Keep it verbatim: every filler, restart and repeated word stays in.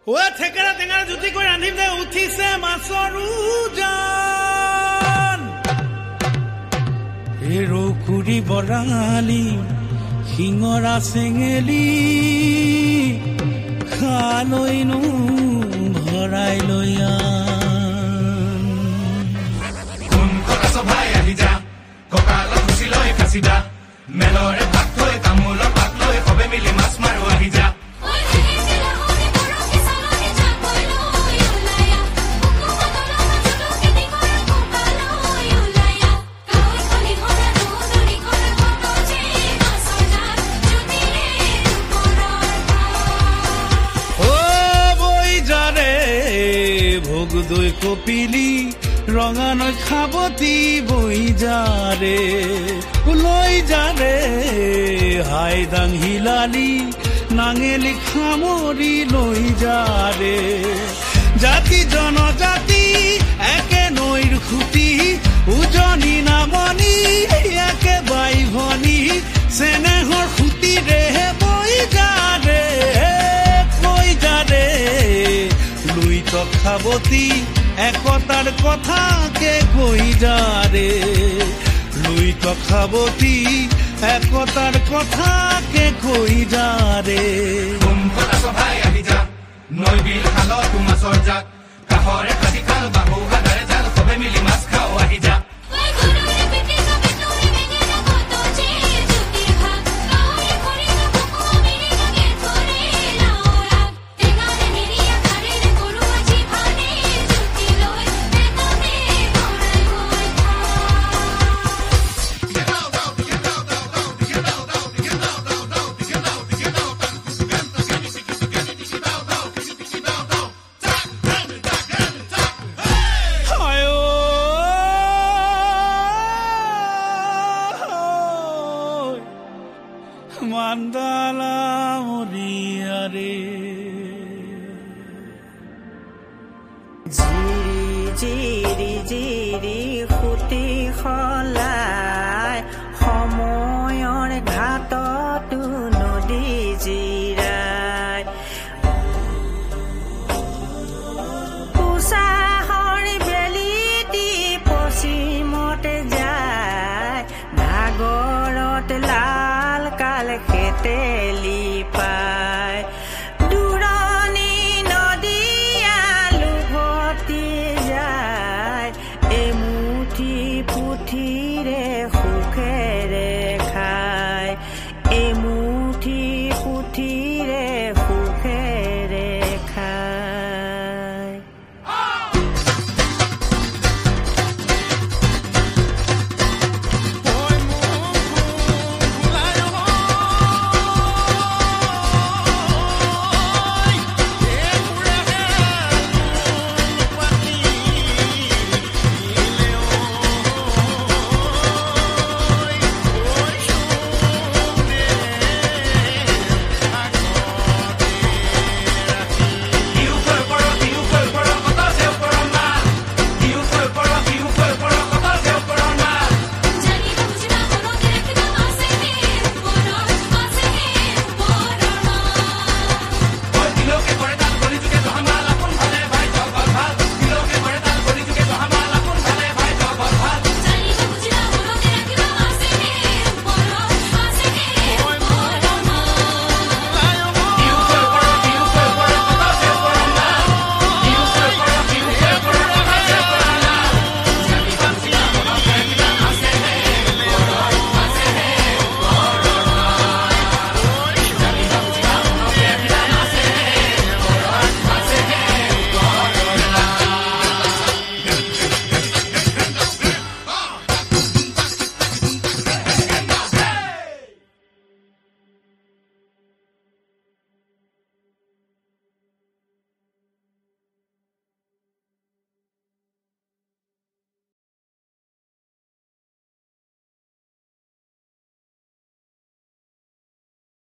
ওয়া থেকেৰা টেঙাৰা জুতি কৰি ৰান্ধিম দে উঠিছে মাছৰ উজান এ ৰকুৰি বৰালি শিঙৰা চেঙেলি খালৈনো ভৰাই লৈ কোন কথা সভাই আহি যা ককাল খুচি লৈ খাচিদা মেলৰে ভাত লৈ তামোলৰ পাত লৈ সবে মিলি মাছ মাৰো আহি যা দৈ কপিলি ৰঙা নৈ খাবতি বৈ যাৰে লৈ যাৰে হাই দাং হিলালি নাঙেলি খামৰি লৈ যাৰে জাতি জনজাতি একে নৈৰ খুটি উজনি নামনি একে বাই ভনী চেনেহৰ খুটিৰে বৈ যাৰে কৈ যাৰে লুই তখাবতী একতাৰ কথাকে কৈ যাৰে লুই তখাবতী একতাৰ কথাকে কৈ যাৰে কোন কথা সভাই আহি যা নৈ বিল খালত মাছৰ জাক কাহৰে খাটি খাল বাহু হাদাৰে জাল সবে মিলি মাছ খাও আহি যা mandala moriare jiri jiri jiri